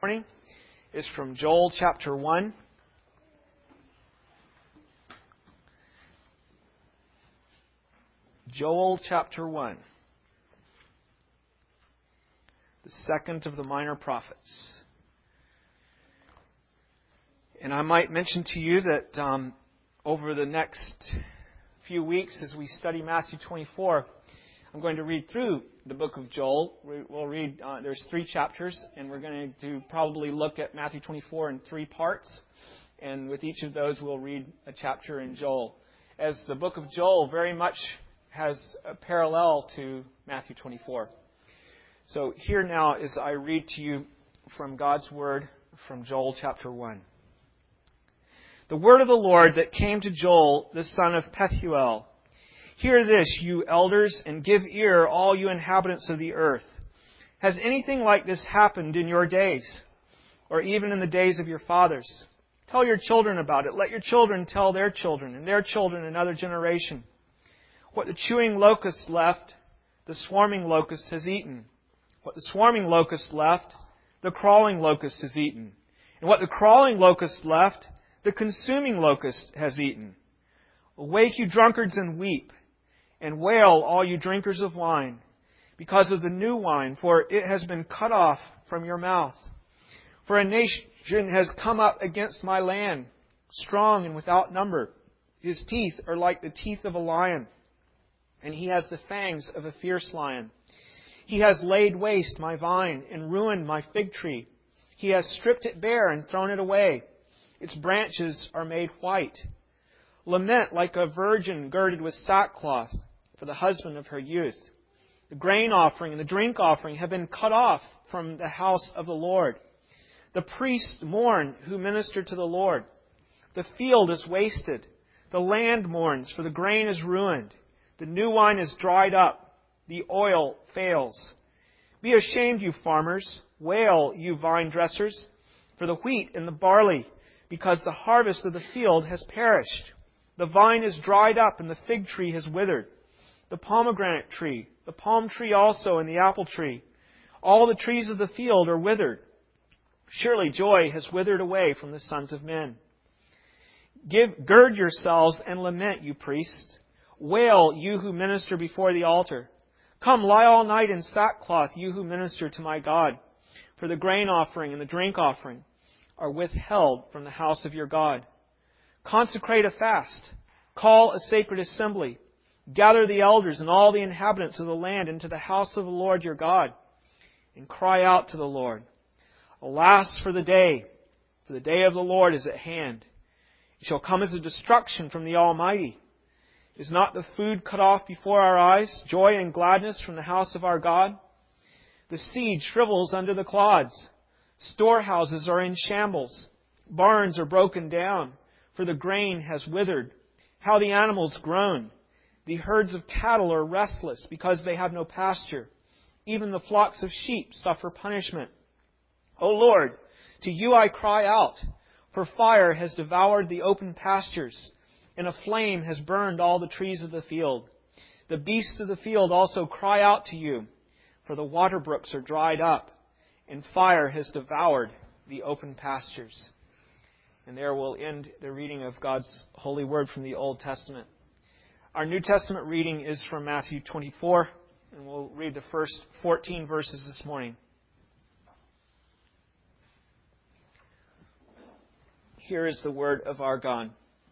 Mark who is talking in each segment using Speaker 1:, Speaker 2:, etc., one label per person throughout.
Speaker 1: morning is from Joel chapter 1. Joel chapter 1. The second of the minor prophets. And I might mention to you that over the next few weeks as we study Matthew 24, I'm going to read through the book of Joel. We'll read, there's 3 chapters, and we're going to probably look at Matthew 24 in 3 parts. And with each of those, we'll read a chapter in Joel. As the book of Joel very much has a parallel to Matthew 24. So here now as I read to you from God's Word from Joel chapter 1. The word of the Lord that came to Joel, the son of Pethuel. Hear this, you elders, and give ear, all you inhabitants of the earth. Has anything like this happened in your days, or even in the days of your fathers? Tell your children about it. Let your children tell their children, and their children another generation. What the chewing locust left, the swarming locust has eaten. What the swarming locust left, the crawling locust has eaten. And what the crawling locust left, the consuming locust has eaten. Awake, you drunkards, and weep, and wail, all you drinkers of wine, because of the new wine, for it has been cut off from your mouth. For a nation has come up against my land, strong and without number. His teeth are like the teeth of a lion, and he has the fangs of a fierce lion. He has laid waste my vine and ruined my fig tree. He has stripped it bare and thrown it away. Its branches are made white. Lament like a virgin girded with sackcloth for the husband of her youth. The grain offering and the drink offering have been cut off from the house of the Lord. The priests mourn who minister to the Lord. The field is wasted. The land mourns, for the grain is ruined. The new wine is dried up. The oil fails. Be ashamed, you farmers. Wail, you vine dressers, for the wheat and the barley, because the harvest of the field has perished. The vine is dried up and the fig tree has withered. The pomegranate tree, the palm tree also, and the apple tree. All the trees of the field are withered. Surely joy has withered away from the sons of men. Gird yourselves and lament, you priests. Wail, you who minister before the altar. Come, lie all night in sackcloth, you who minister to my God. For the grain offering and the drink offering are withheld from the house of your God. Consecrate a fast. Call a sacred assembly. Gather the elders and all the inhabitants of the land into the house of the Lord your God, and cry out to the Lord. Alas for the day of the Lord is at hand. It shall come as a destruction from the Almighty. Is not the food cut off before our eyes, joy and gladness from the house of our God? The seed shrivels under the clods. Storehouses are in shambles. Barns are broken down, for the grain has withered. How the animals groan. The herds of cattle are restless because they have no pasture. Even the flocks of sheep suffer punishment. O Lord, to you I cry out, for fire has devoured the open pastures, and a flame has burned all the trees of the field. The beasts of the field also cry out to you, for the water brooks are dried up, and fire has devoured the open pastures. And there we'll end the reading of God's holy word from the Old Testament. Our New Testament reading is from Matthew 24, and we'll read the first 14 verses this morning. Here is the word of our God.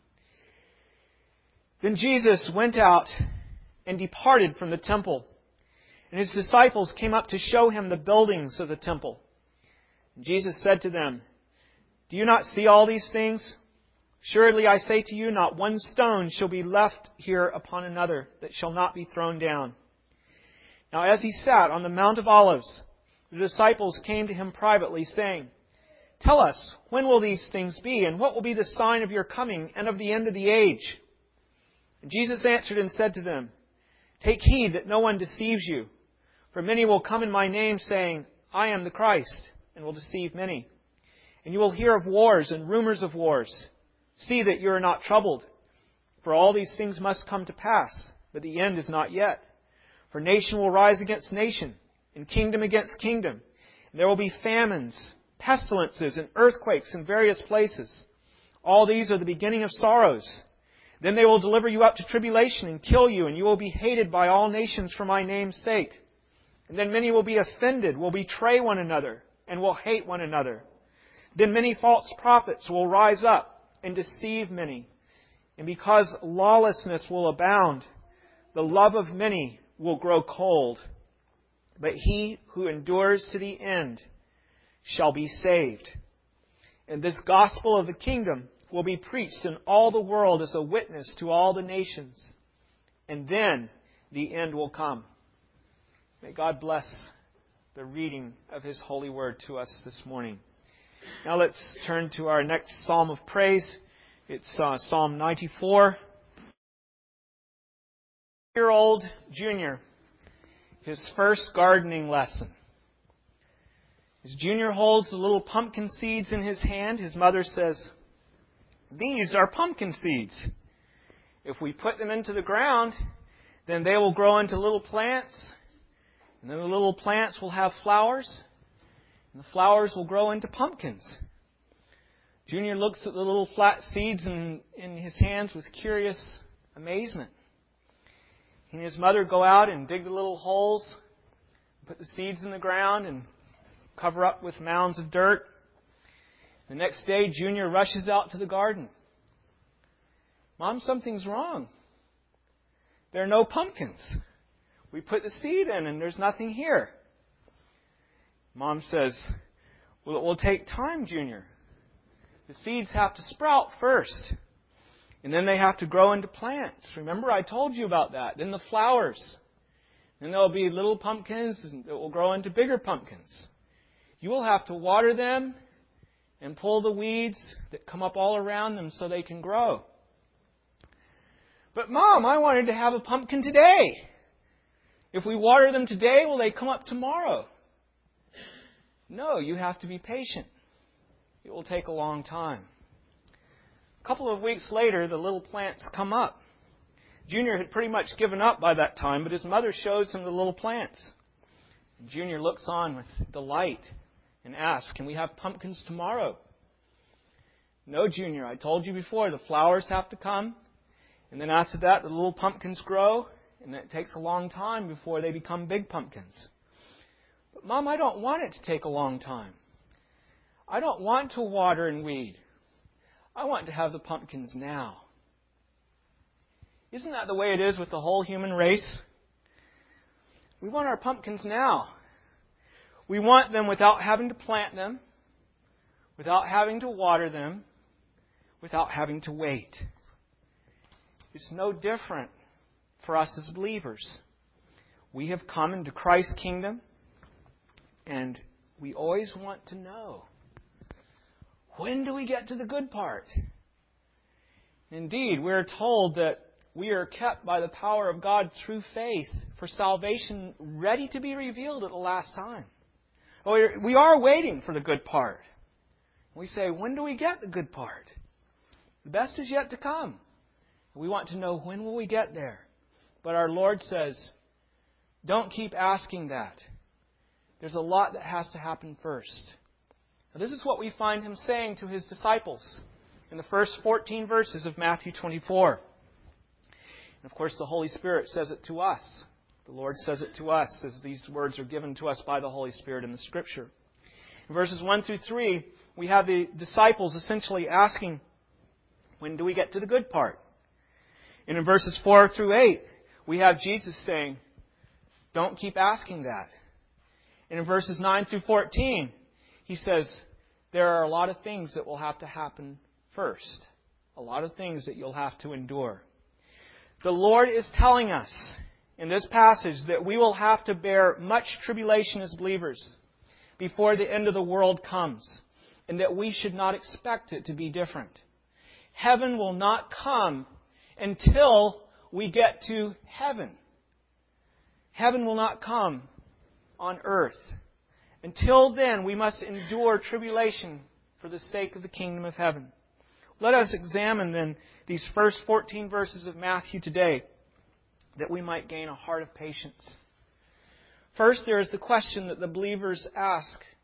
Speaker 1: Then Jesus went out and departed from the temple, and his disciples came up to show him the buildings of the temple. And Jesus said to them, Do you not see all these things? Surely I say to you, not one stone shall be left here upon another that shall not be thrown down. Now as he sat on the Mount of Olives, the disciples came to him privately, saying, Tell us, when will these things be, and what will be the sign of your coming and of the end of the age? And Jesus answered and said to them, Take heed that no one deceives you, for many will come in my name, saying, I am the Christ, and will deceive many. And you will hear of wars and rumors of wars. See that you are not troubled, for all these things must come to pass, but the end is not yet. For nation will rise against nation, and kingdom against kingdom, and there will be famines pestilences and earthquakes in various places. All these are the beginning of sorrows. Then they will deliver you up to tribulation and kill you, and you will be hated by all nations for my name's sake. And then many will be offended, will betray one another, and will hate one another. Then many false prophets will rise up and deceive many. And because lawlessness will abound, the love of many will grow cold. But he who endures to the end shall be saved. And this gospel of the kingdom will be preached in all the world as a witness to all the nations. And then the end will come. May God bless the reading of His holy word to us this morning. Now let's turn to our next psalm of praise. It's Psalm 94. 8-year-old Junior, his first gardening lesson. As Junior holds the little pumpkin seeds in his hand, his mother says, "These are pumpkin seeds. If we put them into the ground, then they will grow into little plants, and then the little plants will have flowers, and the flowers will grow into pumpkins." Junior looks at the little flat seeds in his hands with curious amazement. He and his mother go out and dig the little holes, put the seeds in the ground, and cover up with mounds of dirt. The next day, Junior rushes out to the garden. "Mom, something's wrong. There are no pumpkins. We put the seed in and there's nothing here." Mom says, "Well, it will take time, Junior. The seeds have to sprout first. And then they have to grow into plants. Remember, I told you about that. Then the flowers. Then there will be little pumpkins that will grow into bigger pumpkins. You will have to water them and pull the weeds that come up all around them so they can grow." "But Mom, I wanted to have a pumpkin today. If we water them today, will they come up tomorrow?" "No, you have to be patient. It will take a long time." A couple of weeks later, the little plants come up. Junior had pretty much given up by that time, but his mother shows him the little plants. Junior looks on with delight and asks, "Can we have pumpkins tomorrow?" "No, Junior, I told you before, the flowers have to come, and then after that, the little pumpkins grow, and it takes a long time before they become big pumpkins." "But Mom, I don't want it to take a long time. I don't want to water and weed. I want to have the pumpkins now." Isn't that the way it is with the whole human race? We want our pumpkins now. We want them without having to plant them, without having to water them, without having to wait. It's no different for us as believers. We have come into Christ's kingdom, and we always want to know, when do we get to the good part? Indeed, we're told that we are kept by the power of God through faith for salvation ready to be revealed at the last time. We are waiting for the good part. We say, when do we get the good part? The best is yet to come. We want to know, when will we get there? But our Lord says, don't keep asking that. There's a lot that has to happen first. Now, this is what we find Him saying to His disciples in the first 14 verses of Matthew 24. And of course, the Holy Spirit says it to us. The Lord says it to us as these words are given to us by the Holy Spirit in the Scripture. In verses 1 through 3, we have the disciples essentially asking, when do we get to the good part? And in verses 4 through 8, we have Jesus saying, don't keep asking that. And in verses 9 through 14, He says, there are a lot of things that will have to happen first. A lot of things that you'll have to endure. The Lord is telling us in this passage that we will have to bear much tribulation as believers before the end of the world comes, and that we should not expect it to be different. Heaven will not come until we get to heaven. Heaven will not come on earth. Until then, we must endure tribulation for the sake of the kingdom of heaven. Let us examine then these first 14 verses of Matthew today, that we might gain a heart of patience. First, there is the question that the believers ask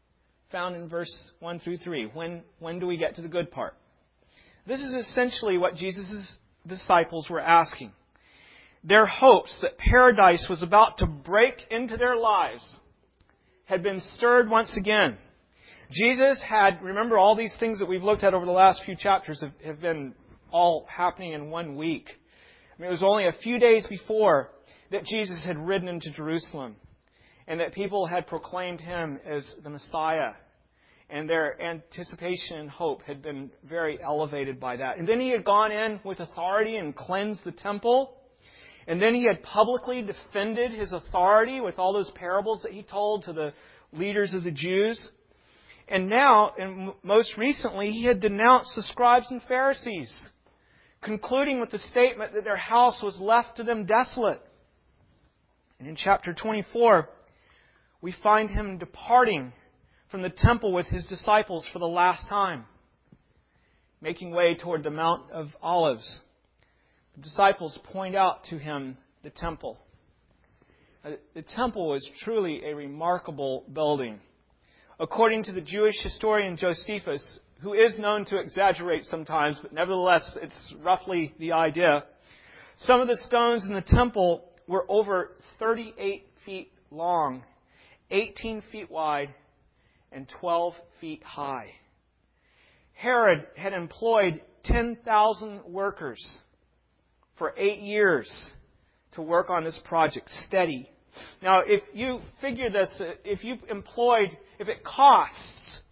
Speaker 1: found in verse 1 through 3. When do we get to the good part? This is essentially what Jesus' disciples were asking. Their hopes that paradise was about to break into their lives had been stirred once again. Jesus had, remember, all these things that we've looked at over the last few chapters have been all happening in 1 week. I mean, it was only a few days before that Jesus had ridden into Jerusalem and that people had proclaimed Him as the Messiah. And their anticipation and hope had been very elevated by that. And then He had gone in with authority and cleansed the temple. And then He had publicly defended His authority with all those parables that He told to the leaders of the Jews. And now, and most recently, He had denounced the scribes and Pharisees, concluding with the statement that their house was left to them desolate. And in chapter 24, we find Him departing from the temple with His disciples for the last time, making way toward the Mount of Olives. The disciples point out to Him the temple. The temple was truly a remarkable building. According to the Jewish historian Josephus, who is known to exaggerate sometimes, but nevertheless it's roughly the idea, some of the stones in the temple were over 38 feet long, 18 feet wide, and 12 feet high. Herod had employed 10,000 workers for 8 years to work on this project, steady. Now, if you figure this, if it costs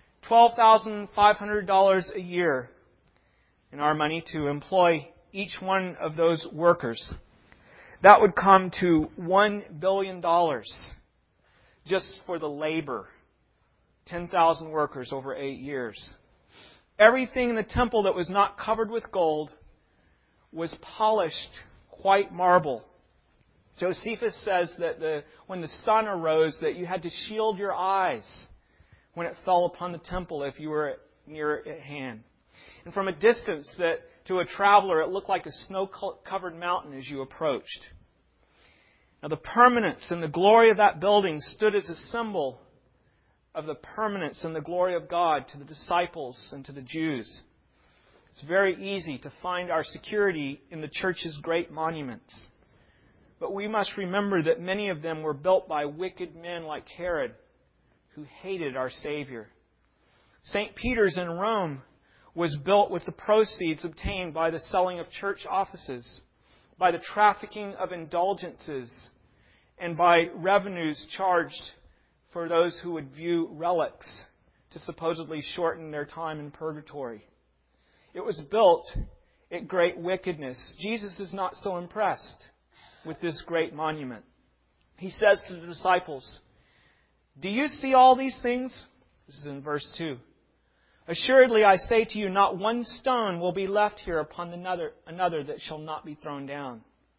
Speaker 1: $12,500 a year in our money to employ each one of those workers, that would come to $1 billion just for the labor. 10,000 workers over 8 years. Everything in the temple that was not covered with gold was polished white marble. Josephus says that when the sun arose, that you had to shield your eyes when it fell upon the temple if you were near at hand. And from a distance, that to a traveler, it looked like a snow-covered mountain as you approached. Now, the permanence and the glory of that building stood as a symbol of the permanence and the glory of God to the disciples and to the Jews. It's very easy to find our security in the church's great monuments. But we must remember that many of them were built by wicked men like Herod, who hated our Savior. St. Peter's in Rome was built with the proceeds obtained by the selling of church offices, by the trafficking of indulgences, and by revenues charged for those who would view relics to supposedly shorten their time in purgatory. It was built at great wickedness. Jesus is not so impressed with this great monument. He says to the disciples, "Do you see all these things?" This is in verse 2. "Assuredly, I say to you, not one stone will be left here upon another that shall not be thrown down."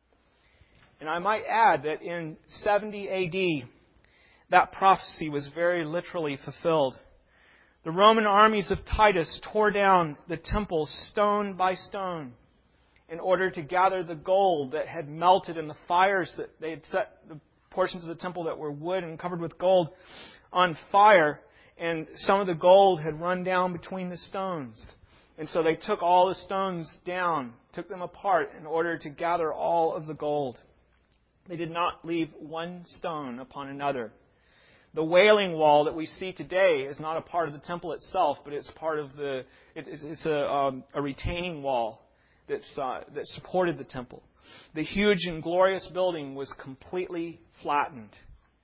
Speaker 1: And I might add that in 70 AD, that prophecy was very literally fulfilled. The Roman armies of Titus tore down the temple stone by stone in order to gather the gold that had melted in the fires that they had set the portions of the temple that were wood and covered with gold on fire. And some of the gold had run down between the stones. And so they took all the stones down, took them apart in order to gather all of the gold. They did not leave one stone upon another. The Wailing Wall that we see today is not a part of the temple itself, but it's part of it's a retaining wall that supported the temple. The huge and glorious building was completely flattened.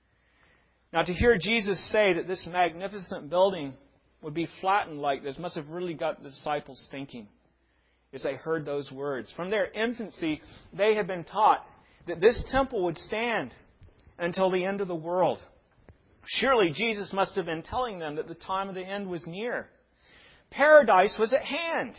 Speaker 1: Now, to hear Jesus say that this magnificent building would be flattened like this must have really got the disciples thinking as they heard those words. From their infancy, they had been taught that this temple would stand until the end of the world. Surely Jesus must have been telling them that the time of the end was near. Paradise was at hand.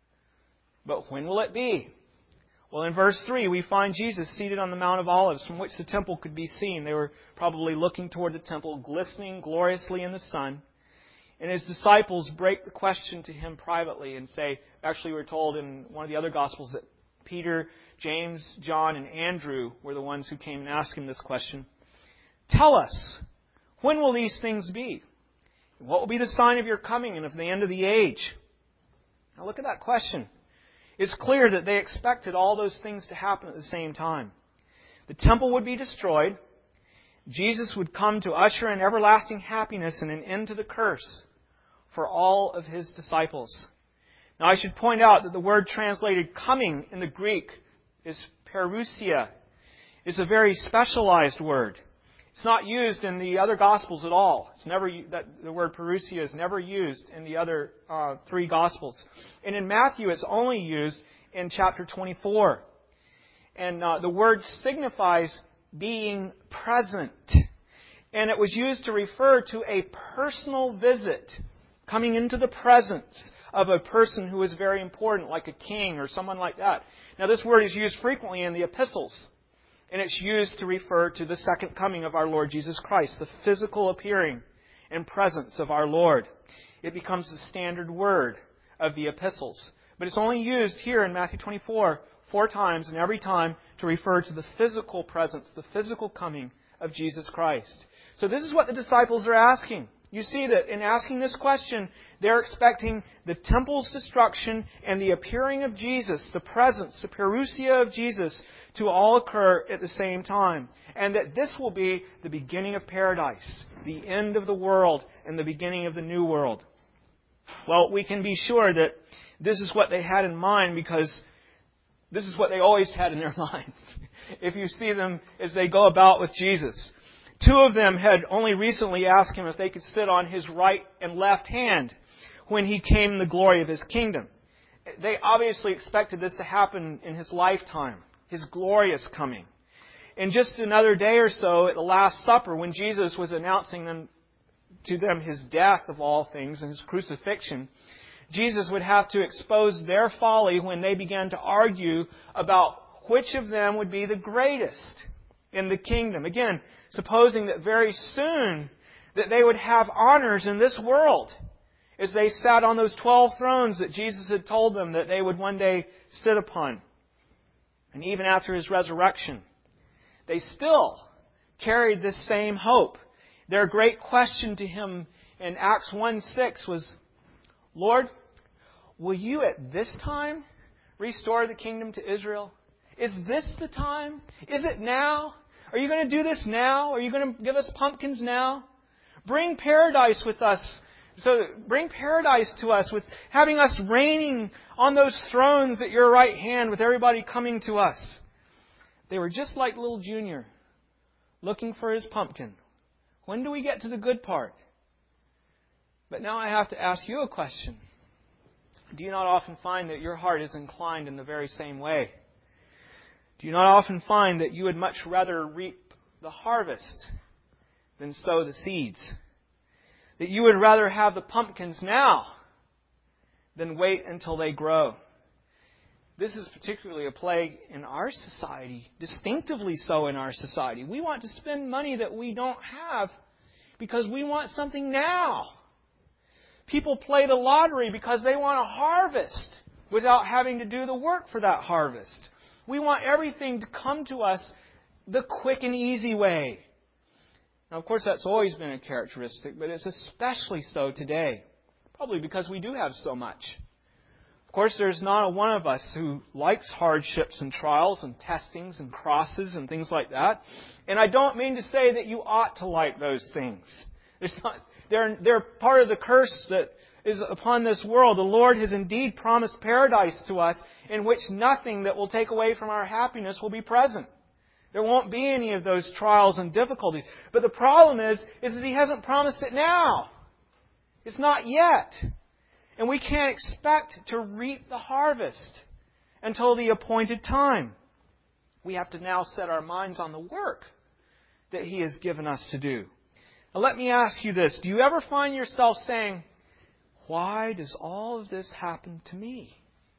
Speaker 1: But when will it be? Well, in verse 3, we find Jesus seated on the Mount of Olives, from which the temple could be seen. They were probably looking toward the temple, glistening gloriously in the sun. And His disciples break the question to Him privately and say, actually we're told in one of the other Gospels that Peter, James, John, and Andrew were the ones who came and asked Him this question. "Tell us, when will these things be? What will be the sign of your coming and of the end of the age? Now look at that question. It's clear that they expected all those things to happen at the same time. The temple would be destroyed. Jesus would come to usher in everlasting happiness and an end to the curse for all of His disciples. Now I should point out that the word translated coming in the Greek is parousia. It's a very specialized word. It's not used in the other Gospels at all. The word parousia is never used in the other 3 Gospels. And in Matthew, it's only used in chapter 24. And the word signifies being present. And it was used to refer to a personal visit, coming into the presence of a person who is very important, like a king or someone like that. Now, this word is used frequently in the epistles. And it's used to refer to the second coming of our Lord Jesus Christ, the physical appearing and presence of our Lord. It becomes the standard word of the epistles. But it's only used here in Matthew 24 4 times, and every time to refer to the physical presence, the physical coming of Jesus Christ. So this is what the disciples are asking. You see that in asking this question, they're expecting the temple's destruction and the appearing of Jesus, the presence, the parousia of Jesus, to all occur at the same time. And that this will be the beginning of paradise, the end of the world, and the beginning of the new world. Well, we can be sure that this is what they had in mind, because this is what they always had in their minds. If you see them as they go about with Jesus. 2 of them had only recently asked Him if they could sit on His right and left hand when He came in the glory of His kingdom. They obviously expected this to happen in His lifetime, His glorious coming. In just another day or so, at the Last Supper, when Jesus was announcing to them His death of all things and His crucifixion, Jesus would have to expose their folly when they began to argue about which of them would be the greatest in the kingdom. Again, supposing that very soon that they would have honors in this world as they sat on those 12 thrones that Jesus had told them that they would one day sit upon. And even after His resurrection, they still carried this same hope. Their great question to Him in Acts 1:6 was, Lord, will You at this time restore the kingdom to Israel? Is this the time? Is it now? Are You going to do this now? Are You going to give us pumpkins now? Bring paradise with us. So bring paradise to us with having us reigning on those thrones at Your right hand with everybody coming to us. They were just like little Junior, looking for his pumpkin. When do we get to the good part? But now I have to ask you a question. Do you not often find that your heart is inclined in the very same way? Do you not often find that you would much rather reap the harvest than sow the seeds? That you would rather have the pumpkins now than wait until they grow? This is particularly a plague in our society, distinctively so in our society. We want to spend money that we don't have because we want something now. People play the lottery because they want a harvest without having to do the work for that harvest. We want everything to come to us the quick and easy way. Now, of course, that's always been a characteristic, but it's especially so today. Probably because we do have so much. Of course, there's not a one of us who likes hardships and trials and testings and crosses and things like that. And I don't mean to say that you ought to like those things. They're part of the curse that is upon this world. The Lord has indeed promised paradise to us in which nothing that will take away from our happiness will be present. There won't be any of those trials and difficulties. But the problem is that He hasn't promised it now. It's not yet. And we can't expect to reap the harvest until the appointed time. We have to now set our minds on the work that He has given us to do. Now let me ask you this. Do you ever find yourself saying, why does all of this happen to me?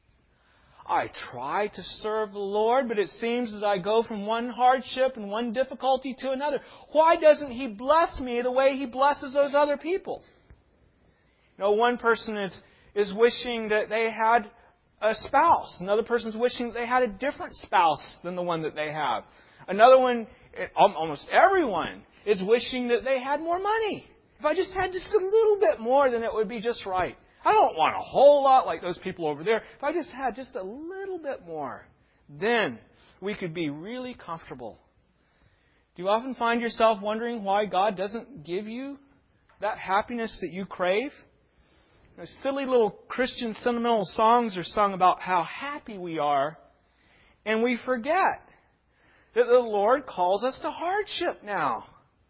Speaker 1: I try to serve the Lord, but it seems that I go from one hardship and one difficulty to another. Why doesn't He bless me the way He blesses those other people? You know, one person is wishing that they had a spouse. Another person's wishing that they had a different spouse than the one that they have. Another one, almost everyone, is wishing that they had more money. In If I just had just a little bit more, then it would be just right. I don't want a whole lot like those people over there. If I just had just a little bit more, then we could be really comfortable. Do you often find yourself wondering why God doesn't give you that happiness that you crave? Silly little Christian sentimental songs are sung about how happy we are, and we forget that the Lord calls us to hardship now.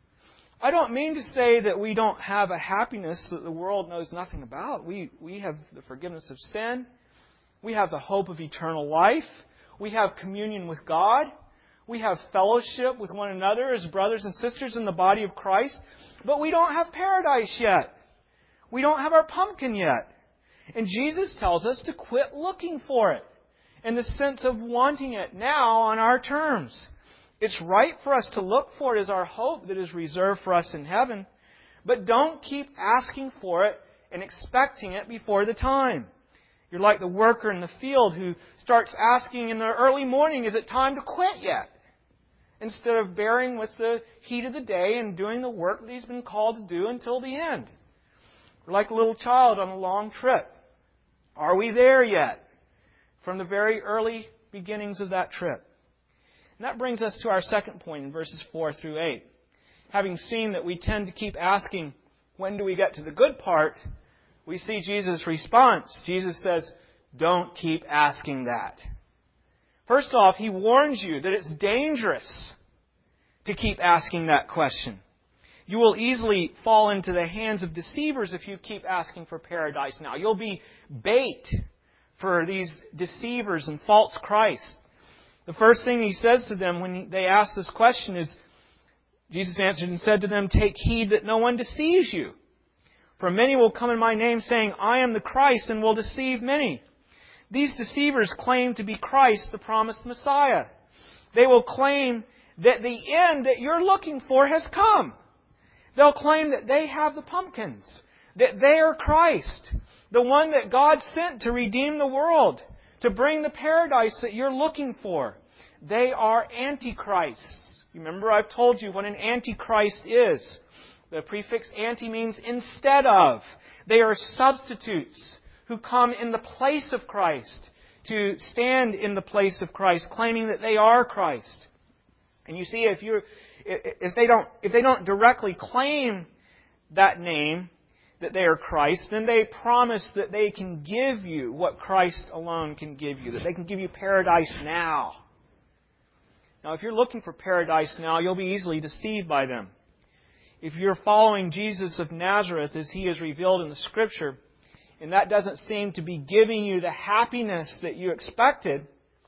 Speaker 1: I don't mean to say that we don't have a happiness that the world knows nothing about. We have the forgiveness of sin. We have the hope of eternal life. We have communion with God. We have fellowship with one another as brothers and sisters in the body of Christ. But we don't have paradise yet. We don't have our pumpkin yet. And Jesus tells us to quit looking for it in the sense of wanting it now on our terms. It's right for us to look for it as our hope that is reserved for us in heaven. But don't keep asking for it and expecting it before the time. You're like the worker in the field who starts asking in the early morning, is it time to quit yet? Instead of bearing with the heat of the day and doing the work that he's been called to do until the end. We're like a little child on a long trip. Are we there yet? From the very early beginnings of that trip. And that brings us to our second point in verses 4 through 8. Having seen that we tend to keep asking, when do we get to the good part? We see Jesus' response. Jesus says, don't keep asking that. First off, He warns you that it's dangerous to keep asking that question. You will easily fall into the hands of deceivers if you keep asking for paradise now. You'll be bait for these deceivers and false Christ. The first thing He says to them when they ask this question is, Jesus answered and said to them, take heed that no one deceives you. For many will come in my name saying, I am the Christ, and will deceive many. These deceivers claim to be Christ, the promised Messiah. They will claim that the end that you're looking for has come. They'll claim that they have the pumpkins, that they are Christ, the one that God sent to redeem the world, to bring the paradise that you're looking for. They are antichrists. Remember, I've told you what an antichrist is. The prefix anti means instead of. They are substitutes who come in the place of Christ, to stand in the place of Christ, claiming that they are Christ. And you see, if they don't directly claim that name, that they are Christ, then they promise that they can give you what Christ alone can give you, that they can give you paradise now. Now, if you're looking for paradise now, you'll be easily deceived by them. If you're following Jesus of Nazareth as He is revealed in the Scripture, and that doesn't seem to be giving you the happiness that you expected,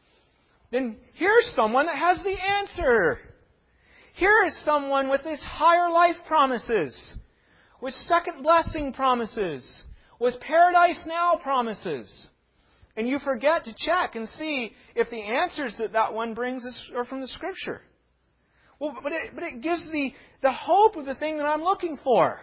Speaker 1: then here's someone that has the answer. Here is someone with these higher life promises, with second blessing promises, with paradise now promises. And you forget to check and see if the answers that one brings are from the Scripture. Well, but it gives the hope of the thing that I'm looking for.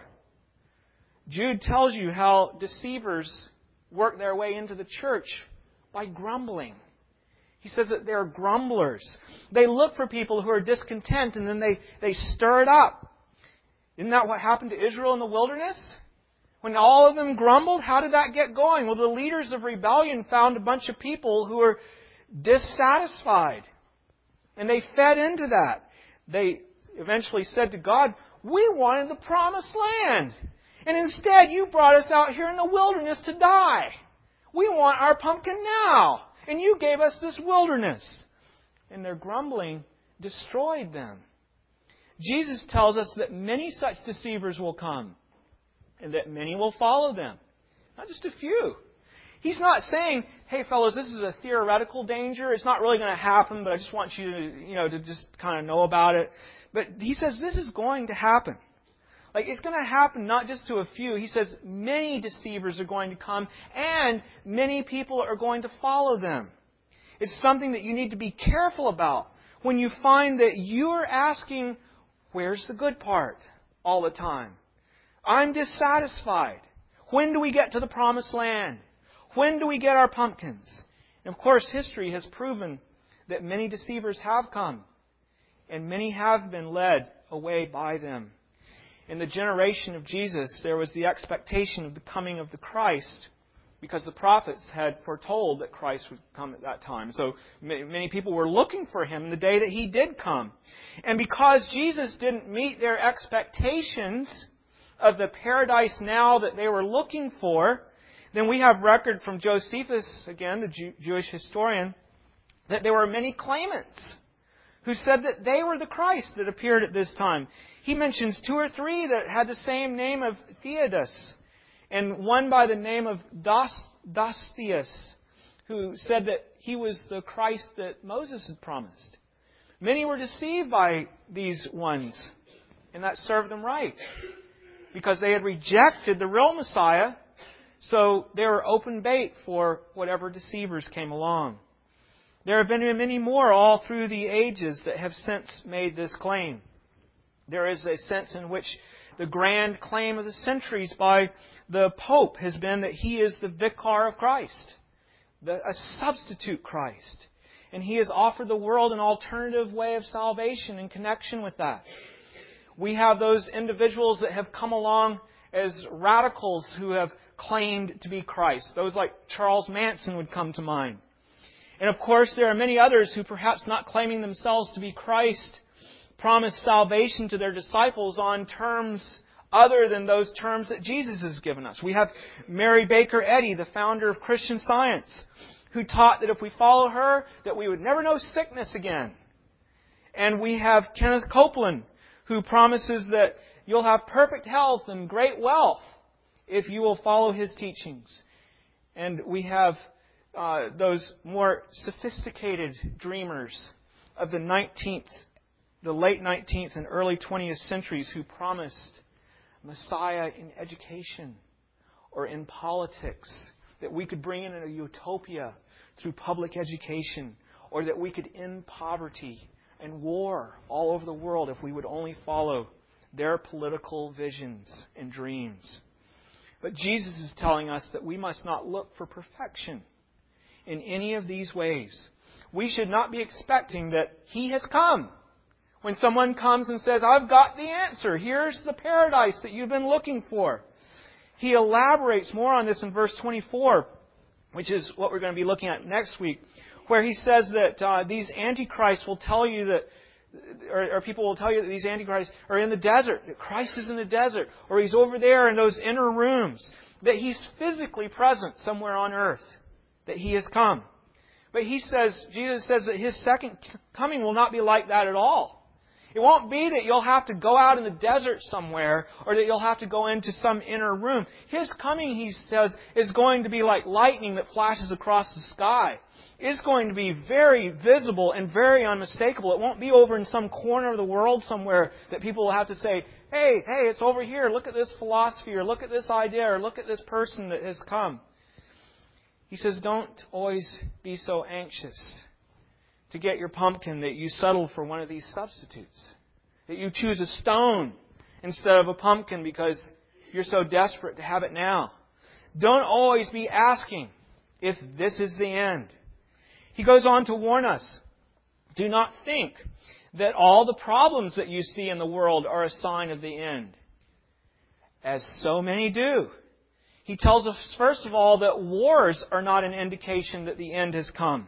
Speaker 1: Jude tells you how deceivers work their way into the church by grumbling. He says that they're grumblers. They look for people who are discontent and then they stir it up. Isn't that what happened to Israel in the wilderness? When all of them grumbled, how did that get going? Well, the leaders of rebellion found a bunch of people who were dissatisfied. And they fed into that. They eventually said to God, we wanted the promised land. And instead, you brought us out here in the wilderness to die. We want our pumpkin now. And you gave us this wilderness. And their grumbling destroyed them. Jesus tells us that many such deceivers will come. And that many will follow them. Not just a few. He's not saying, hey fellows, this is a theoretical danger. It's not really going to happen, but I just want you to just kind of know about it. But He says this is going to happen. Like, it's going to happen not just to a few. He says many deceivers are going to come and many people are going to follow them. It's something that you need to be careful about when you find that you're asking, where's the good part all the time? I'm dissatisfied. When do we get to the promised land? When do we get our pumpkins? And of course, history has proven that many deceivers have come and many have been led away by them. In the generation of Jesus, there was the expectation of the coming of the Christ, because the prophets had foretold that Christ would come at that time. So many people were looking for Him the day that He did come. And because Jesus didn't meet their expectations of the paradise now that they were looking for, then we have record from Josephus, again, the Jewish historian, that there were many claimants who said that they were the Christ that appeared at this time. He mentions 2 or 3 that had the same name of Theudas, and one by the name of Dostheus, who said that he was the Christ that Moses had promised. Many were deceived by these ones, and that served them right, because they had rejected the real Messiah, so they were open bait for whatever deceivers came along. There have been many more all through the ages that have since made this claim. There is a sense in which the grand claim of the centuries by the Pope has been that he is the vicar of Christ, a substitute Christ. And he has offered the world an alternative way of salvation in connection with that. We have those individuals that have come along as radicals who have claimed to be Christ. Those like Charles Manson would come to mind. And of course, there are many others who, perhaps not claiming themselves to be Christ, promise salvation to their disciples on terms other than those terms that Jesus has given us. We have Mary Baker Eddy, the founder of Christian Science, who taught that if we follow her, that we would never know sickness again. And we have Kenneth Copeland, who promises that you'll have perfect health and great wealth if you will follow his teachings. And we have those more sophisticated dreamers of the late 19th and early 20th centuries who promised Messiah in education or in politics, that we could bring in a utopia through public education, or that we could end poverty and war all over the world if we would only follow their political visions and dreams. But Jesus is telling us that we must not look for perfection in any of these ways. We should not be expecting that He has come. When someone comes and says, I've got the answer, here's the paradise that you've been looking for. He elaborates more on this in verse 24, which is what we're going to be looking at next week, where he says that these antichrists will tell you that, or people will tell you that these antichrists are in the desert, that Christ is in the desert, or He's over there in those inner rooms, that He's physically present somewhere on earth, that He has come. But Jesus says that His second coming will not be like that at all. It won't be that you'll have to go out in the desert somewhere, or that you'll have to go into some inner room. His coming, He says, is going to be like lightning that flashes across the sky. It's going to be very visible and very unmistakable. It won't be over in some corner of the world somewhere that people will have to say, hey, it's over here. Look at this philosophy, or look at this idea, or look at this person that has come. He says, don't always be so anxious to get your pumpkin that you settle for one of these substitutes. That you choose a stone instead of a pumpkin because you're so desperate to have it now. Don't always be asking if this is the end. He goes on to warn us, do not think that all the problems that you see in the world are a sign of the end, as so many do. He tells us, first of all, that wars are not an indication that the end has come.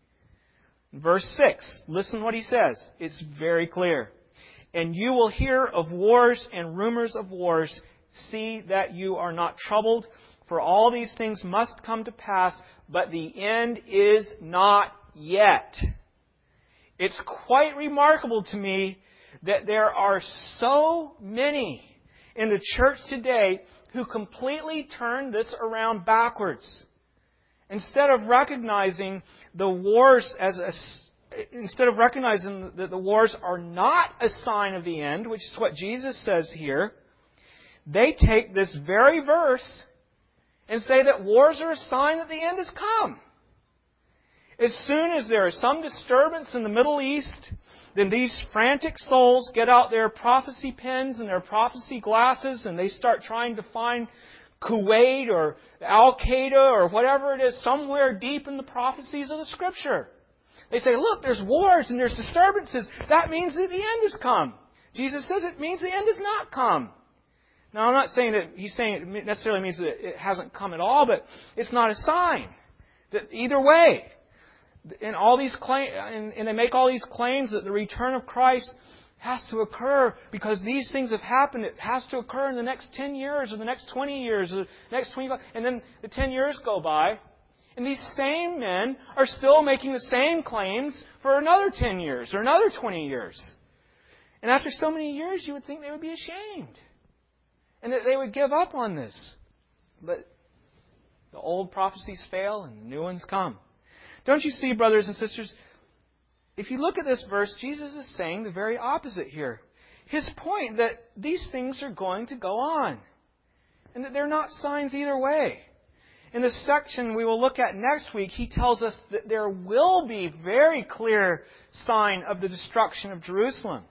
Speaker 1: Verse 6, listen what he says. It's very clear. And you will hear of wars and rumors of wars. See that you are not troubled, for all these things must come to pass, but the end is not yet. It's quite remarkable to me that there are so many in the church today who completely turn this around backwards. Instead of recognizing the wars instead of recognizing that the wars are not a sign of the end, which is what Jesus says here, they take this very verse and say that wars are a sign that the end has come. As soon as there is some disturbance in the Middle East, then these frantic souls get out their prophecy pens and their prophecy glasses, and they start trying to find Kuwait or Al-Qaeda or whatever it is somewhere deep in the prophecies of the Scripture. They say, look, there's wars and there's disturbances. That means that the end has come. Jesus says it means the end has not come. Now, I'm not saying that he's saying it necessarily means that it hasn't come at all, but it's not a sign that either way. And all these and they make all these claims that the return of Christ has to occur because these things have happened. It has to occur in the next 10 years or the next 20 years or the next 25. And then the 10 years go by, and these same men are still making the same claims for another 10 years or another 20 years. And after so many years, you would think they would be ashamed and that they would give up on this. But the old prophecies fail and the new ones come. Don't you see, brothers and sisters, if you look at this verse, Jesus is saying the very opposite here. His point that these things are going to go on and that they're not signs either way. In the section we will look at next week, he tells us that there will be very clear sign of the destruction of Jerusalem.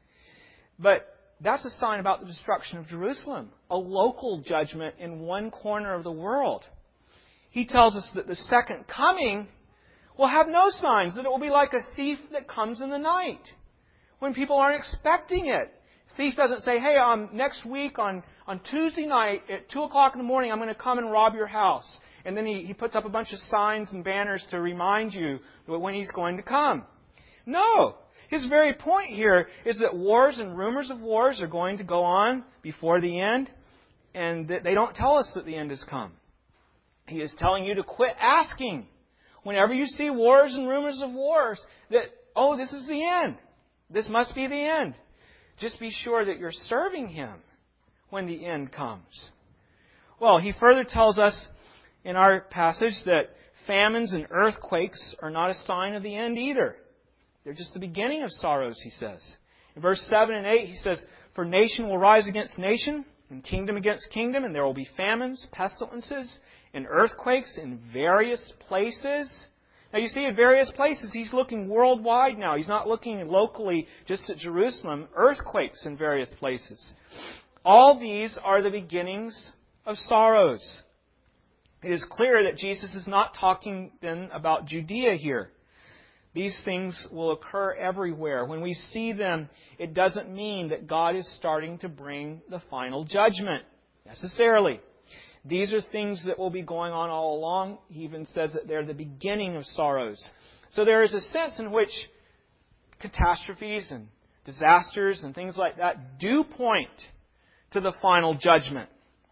Speaker 1: But that's a sign about the destruction of Jerusalem, a local judgment in one corner of the world. He tells us that the second coming will have no signs, that it will be like a thief that comes in the night when people aren't expecting it. Thief doesn't say, hey, next week on Tuesday night at 2 o'clock in the morning, I'm going to come and rob your house. And then he puts up a bunch of signs and banners to remind you when he's going to come. No. His very point here is that wars and rumors of wars are going to go on before the end, and that they don't tell us that the end has come. He is telling you to quit asking whenever you see wars and rumors of wars that, oh, this is the end. This must be the end. Just be sure that you're serving Him when the end comes. Well, he further tells us in our passage that famines and earthquakes are not a sign of the end either. They're just the beginning of sorrows, he says. In verse 7 and 8, he says, for nation will rise against nation, and kingdom against kingdom, and there will be famines, pestilences, and earthquakes in various places. Now you see, in various places, he's looking worldwide now. He's not looking locally just at Jerusalem. Earthquakes in various places. All these are the beginnings of sorrows. It is clear that Jesus is not talking then about Judea here. These things will occur everywhere. When we see them, it doesn't mean that God is starting to bring the final judgment, necessarily. These are things that will be going on all along. He even says that they're the beginning of sorrows. So there is a sense in which catastrophes and disasters and things like that do point to the final judgment.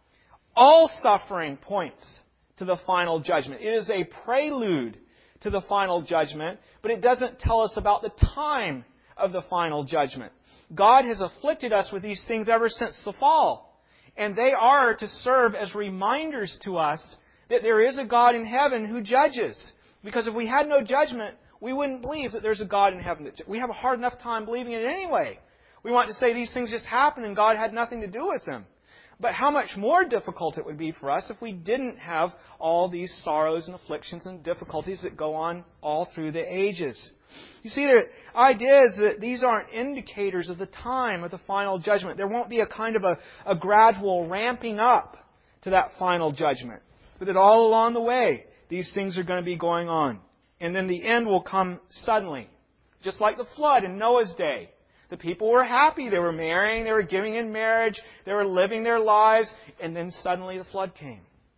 Speaker 1: All suffering points to the final judgment. It is a prelude to the final judgment, but it doesn't tell us about the time of the final judgment. God has afflicted us with these things ever since the fall, and they are to serve as reminders to us that there is a God in heaven who judges. Because if we had no judgment, we wouldn't believe that there's a God in heaven. We have a hard enough time believing it anyway. We want to say these things just happened and God had nothing to do with them. But how much more difficult it would be for us if we didn't have all these sorrows and afflictions and difficulties that go on all through the ages. You see, the idea is that these aren't indicators of the time of the final judgment. There won't be a kind of a gradual ramping up to that final judgment. But that all along the way, these things are going to be going on. And then the end will come suddenly. Just like the flood in Noah's day. The people were happy. They were marrying. They were giving in marriage. They were living their lives. And then suddenly the flood came.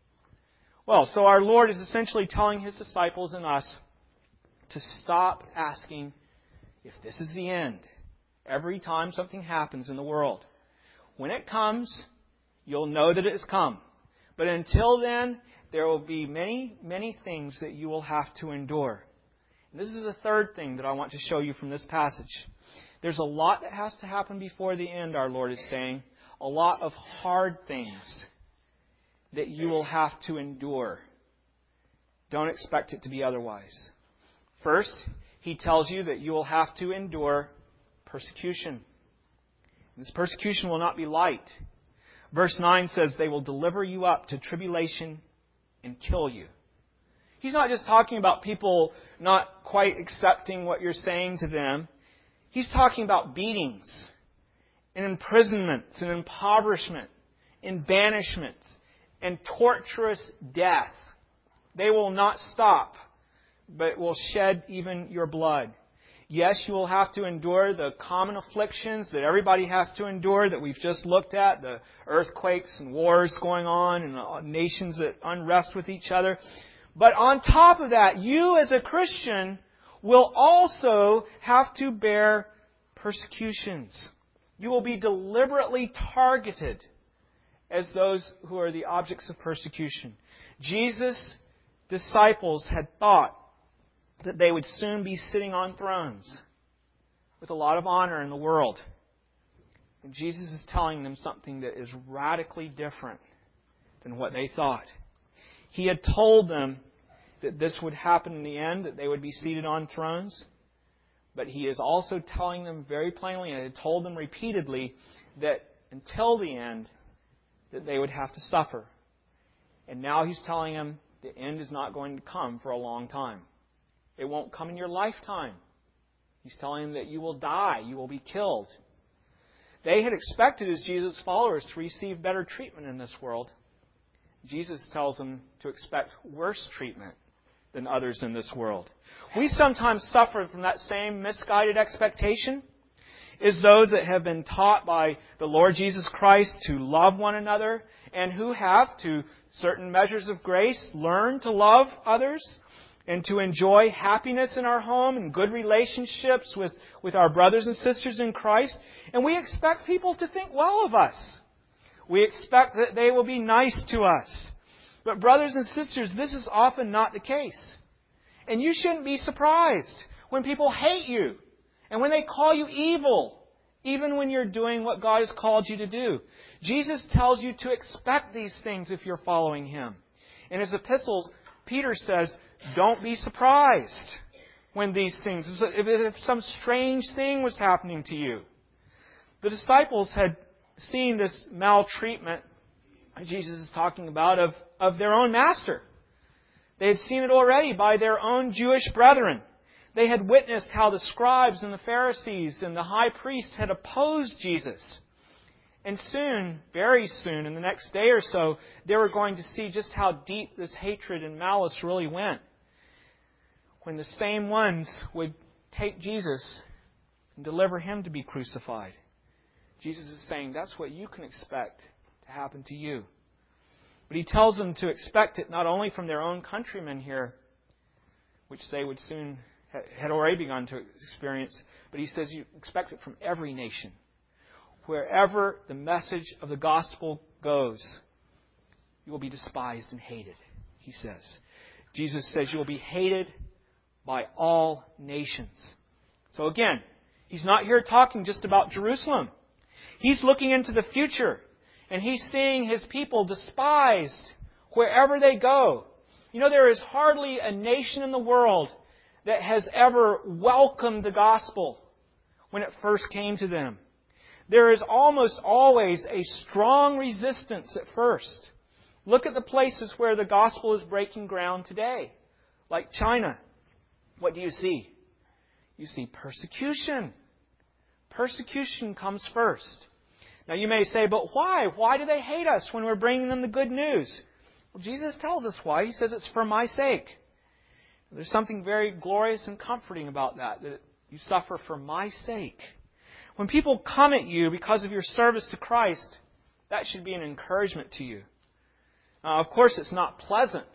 Speaker 1: Well, so our Lord is essentially telling His disciples and us to stop asking if this is the end every time something happens in the world. When it comes, you'll know that it has come. But until then, there will be many, many things that you will have to endure. And this is the third thing that I want to show you from this passage. There's a lot that has to happen before the end, our Lord is saying. A lot of hard things that you will have to endure. Don't expect it to be otherwise. First, He tells you that you will have to endure persecution. This persecution will not be light. Verse 9 says, they will deliver you up to tribulation and kill you. He's not just talking about people not quite accepting what you're saying to them. He's talking about beatings and imprisonments and impoverishment and banishment and torturous death. They will not stop, but will shed even your blood. Yes, you will have to endure the common afflictions that everybody has to endure that we've just looked at, the earthquakes and wars going on and nations at unrest with each other. But on top of that, you as a Christian will also have to bear persecutions. You will be deliberately targeted as those who are the objects of persecution. Jesus' disciples had thought that they would soon be sitting on thrones with a lot of honor in the world. And Jesus is telling them something that is radically different than what they thought. He had told them that this would happen in the end, that they would be seated on thrones. But He is also telling them very plainly, and had told them repeatedly, that until the end, that they would have to suffer. And now He's telling them the end is not going to come for a long time. It won't come in your lifetime. He's telling them that you will die, you will be killed. They had expected, as Jesus' followers, to receive better treatment in this world. Jesus tells them to expect worse treatment than others in this world. We sometimes suffer from that same misguided expectation as those that have been taught by the Lord Jesus Christ to love one another and who have, to certain measures of grace, learned to love others and to enjoy happiness in our home and good relationships with our brothers and sisters in Christ. And we expect people to think well of us. We expect that they will be nice to us. But brothers and sisters, this is often not the case. And you shouldn't be surprised when people hate you and when they call you evil, even when you're doing what God has called you to do. Jesus tells you to expect these things if you're following Him. In his epistles, Peter says, don't be surprised when these things, if some strange thing was happening to you. The disciples had seen this maltreatment Jesus is talking about of their own master. They had seen it already by their own Jewish brethren. They had witnessed how the scribes and the Pharisees and the high priest had opposed Jesus. And soon, very soon, in the next day or so, they were going to see just how deep this hatred and malice really went. When the same ones would take Jesus and deliver Him to be crucified. Jesus is saying that's what you can expect to happen to you. But He tells them to expect it not only from their own countrymen here, which they would soon had already begun to experience, but He says you expect it from every nation. Wherever the message of the gospel goes, you will be despised and hated, He says. Jesus says you will be hated by all nations. So again, He's not here talking just about Jerusalem. He's looking into the future, and He's seeing His people despised wherever they go. You know, there is hardly a nation in the world that has ever welcomed the gospel when it first came to them. There is almost always a strong resistance at first. Look at the places where the gospel is breaking ground today, like China. What do you see? You see persecution. Persecution comes first. Now you may say, but why? Why do they hate us when we're bringing them the good news? Well, Jesus tells us why. He says it's for my sake. There's something very glorious and comforting about that you suffer for my sake. When people come at you because of your service to Christ, that should be an encouragement to you. Of course, it's not pleasant,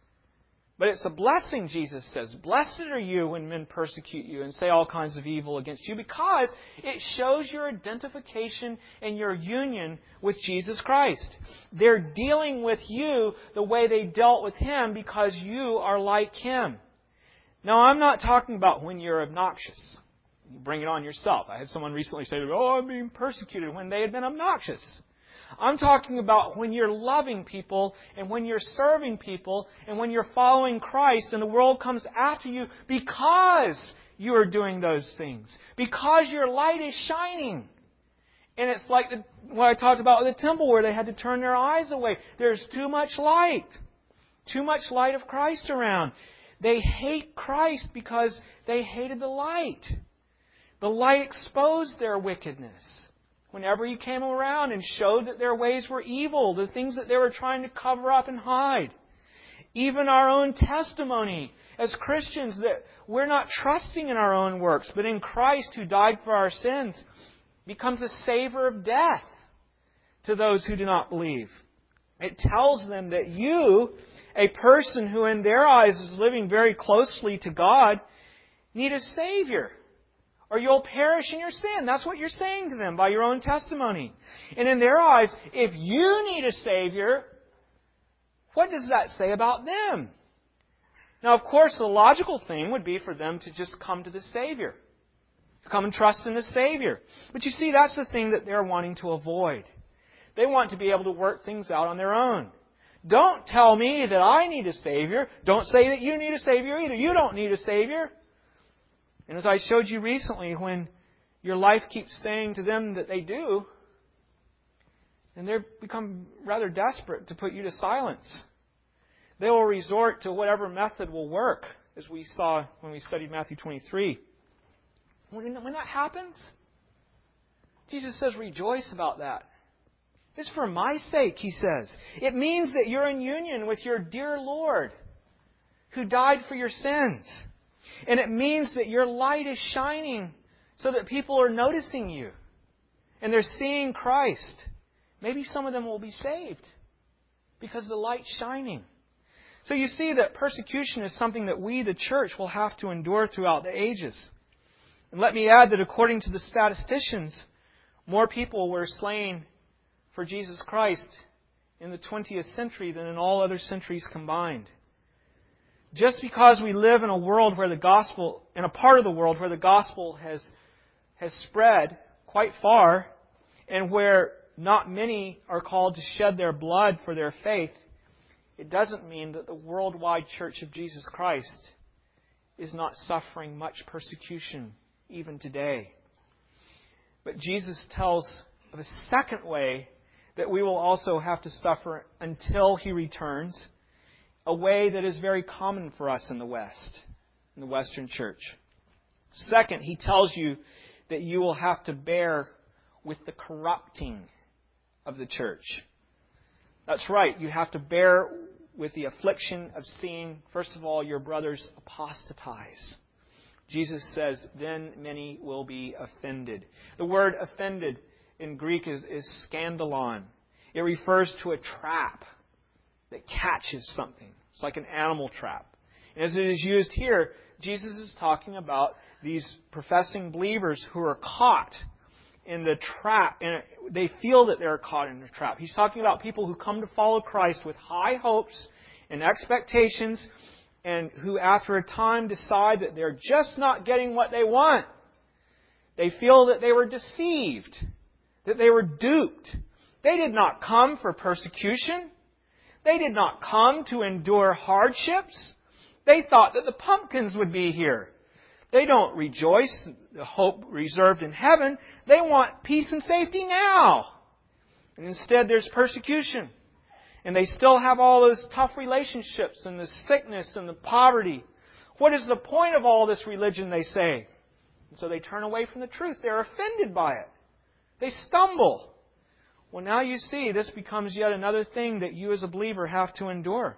Speaker 1: but it's a blessing, Jesus says. Blessed are you when men persecute you and say all kinds of evil against you, because it shows your identification and your union with Jesus Christ. They're dealing with you the way they dealt with Him because you are like Him. Now, I'm not talking about when you're obnoxious. You bring it on yourself. I had someone recently say, I'm being persecuted, when they had been obnoxious. I'm talking about when you're loving people and when you're serving people and when you're following Christ and the world comes after you because you are doing those things. Because your light is shining. And it's like what I talked about with the temple where they had to turn their eyes away. There's too much light. Too much light of Christ around. They hate Christ because they hated the light. The light exposed their wickedness. Whenever He came around and showed that their ways were evil, the things that they were trying to cover up and hide. Even our own testimony as Christians, that we're not trusting in our own works, but in Christ who died for our sins, becomes a savor of death to those who do not believe. It tells them that you, a person who in their eyes is living very closely to God, need a Savior, or you'll perish in your sin. That's what you're saying to them by your own testimony. And in their eyes, if you need a Savior, what does that say about them? Now, of course, the logical thing would be for them to just come to the Savior. Come and trust in the Savior. But you see, that's the thing that they're wanting to avoid. They want to be able to work things out on their own. Don't tell me that I need a Savior. Don't say that you need a Savior either. You don't need a Savior. And as I showed you recently, when your life keeps saying to them that they do, and they become rather desperate to put you to silence. They will resort to whatever method will work, as we saw when we studied Matthew 23. When that happens, Jesus says, rejoice about that. It's for my sake, He says. It means that you're in union with your dear Lord, who died for your sins. And it means that your light is shining so that people are noticing you. And they're seeing Christ. Maybe some of them will be saved because the light's shining. So you see that persecution is something that we, the church, will have to endure throughout the ages. And let me add that according to the statisticians, more people were slain for Jesus Christ in the 20th century than in all other centuries combined. Just because we live in a world where the gospel, in a part of the world where the gospel has spread quite far, and where not many are called to shed their blood for their faith, it doesn't mean that the worldwide Church of Jesus Christ is not suffering much persecution even today. But Jesus tells of a second way that we will also have to suffer until He returns, a way that is very common for us in the West, in the Western Church. Second, He tells you that you will have to bear with the corrupting of the church. That's right, you have to bear with the affliction of seeing, first of all, your brothers apostatize. Jesus says, then many will be offended. The word offended in Greek is scandalon. It refers to a trap that catches something. It's like an animal trap. And as it is used here, Jesus is talking about these professing believers who are caught in the trap, and they feel that they're caught in the trap. He's talking about people who come to follow Christ with high hopes and expectations, and who after a time decide that they're just not getting what they want. They feel that they were deceived, that they were duped. They did not come for persecution. They did not come to endure hardships. They thought that the pumpkins would be here. They don't rejoice in the hope reserved in heaven. They want peace and safety now. And instead there's persecution. And they still have all those tough relationships and the sickness and the poverty. What is the point of all this religion, they say? And so they turn away from the truth. They're offended by it. They stumble. Well, now you see, this becomes yet another thing that you as a believer have to endure.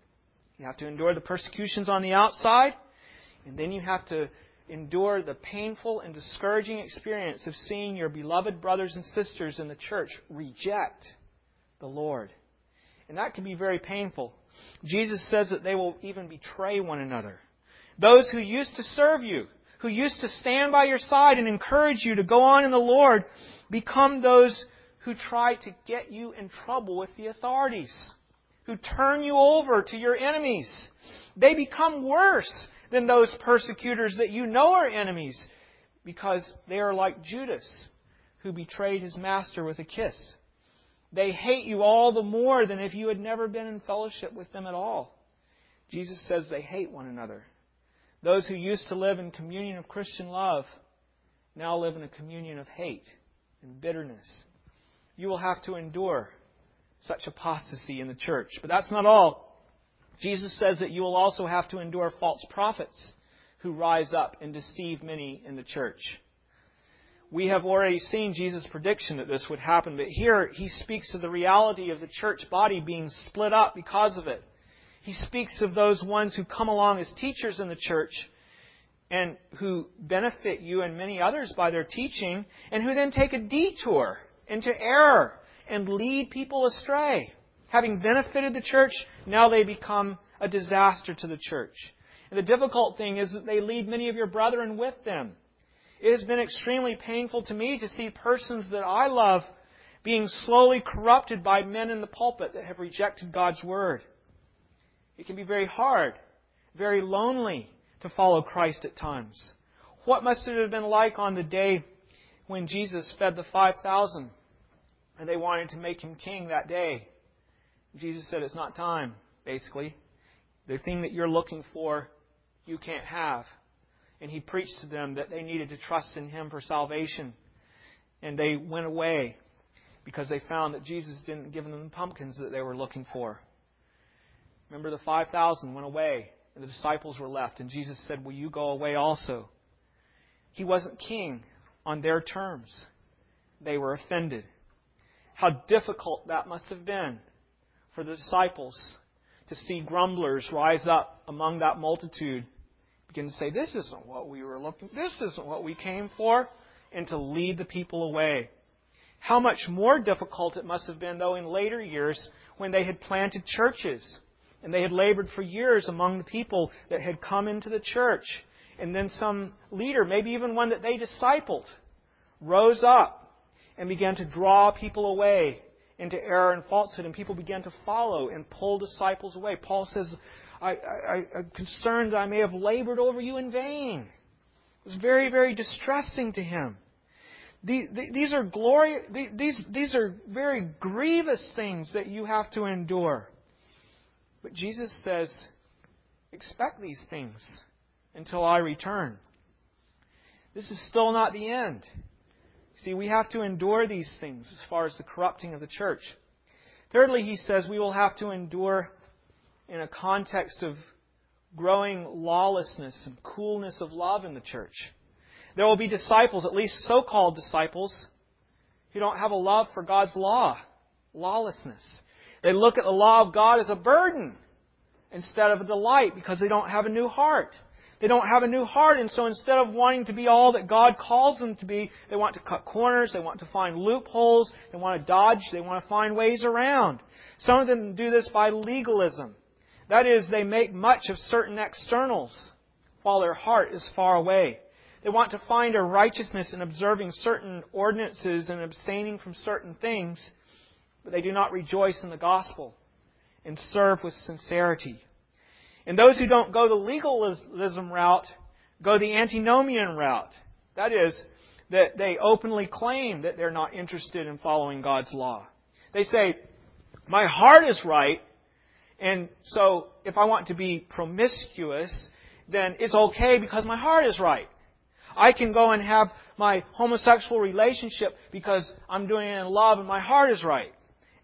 Speaker 1: You have to endure the persecutions on the outside, and then you have to endure the painful and discouraging experience of seeing your beloved brothers and sisters in the church reject the Lord. And that can be very painful. Jesus says that they will even betray one another. Those who used to serve you, who used to stand by your side and encourage you to go on in the Lord, become those who try to get you in trouble with the authorities, who turn you over to your enemies. They become worse than those persecutors that you know are enemies, because they are like Judas, who betrayed his master with a kiss. They hate you all the more than if you had never been in fellowship with them at all. Jesus says they hate one another. Those who used to live in communion of Christian love now live in a communion of hate and bitterness. You will have to endure such apostasy in the church. But that's not all. Jesus says that you will also have to endure false prophets who rise up and deceive many in the church. We have already seen Jesus' prediction that this would happen, but here He speaks of the reality of the church body being split up because of it. He speaks of those ones who come along as teachers in the church and who benefit you and many others by their teaching, and who then take a detour into error and lead people astray. Having benefited the church, now they become a disaster to the church. And the difficult thing is that they lead many of your brethren with them. It has been extremely painful to me to see persons that I love being slowly corrupted by men in the pulpit that have rejected God's Word. It can be very hard, very lonely to follow Christ at times. What must it have been like on the day when Jesus fed the 5,000 and they wanted to make Him king that day? Jesus said, it's not time, basically. The thing that you're looking for, you can't have. And He preached to them that they needed to trust in Him for salvation. And they went away because they found that Jesus didn't give them the pumpkins that they were looking for. Remember, the 5,000 went away, and the disciples were left. And Jesus said, will you go away also? He wasn't king on their terms. They were offended. How difficult that must have been for the disciples to see grumblers rise up among that multitude, begin to say, this isn't what we were looking for, this isn't what we came for, and to lead the people away. How much more difficult it must have been, though, in later years when they had planted churches and they had labored for years among the people that had come into the church. And then some leader, maybe even one that they discipled, rose up and began to draw people away into error and falsehood, and people began to follow and pull disciples away. Paul says, I'm concerned that I may have labored over you in vain. It was very, very distressing to him. These are very grievous things that you have to endure. But Jesus says, expect these things until I return. This is still not the end. See, we have to endure these things as far as the corrupting of the church. Thirdly, he says we will have to endure in a context of growing lawlessness and coolness of love in the church. There will be disciples, at least so-called disciples, who don't have a love for God's law, lawlessness. They look at the law of God as a burden instead of a delight because they don't have a new heart. They don't have a new heart, and so instead of wanting to be all that God calls them to be, they want to cut corners, they want to find loopholes, they want to dodge, they want to find ways around. Some of them do this by legalism. That is, they make much of certain externals while their heart is far away. They want to find a righteousness in observing certain ordinances and abstaining from certain things, but they do not rejoice in the gospel and serve with sincerity. And those who don't go the legalism route go the antinomian route. That is, that they openly claim that they're not interested in following God's law. They say, my heart is right, and so if I want to be promiscuous, then it's okay because my heart is right. I can go and have my homosexual relationship because I'm doing it in love and my heart is right.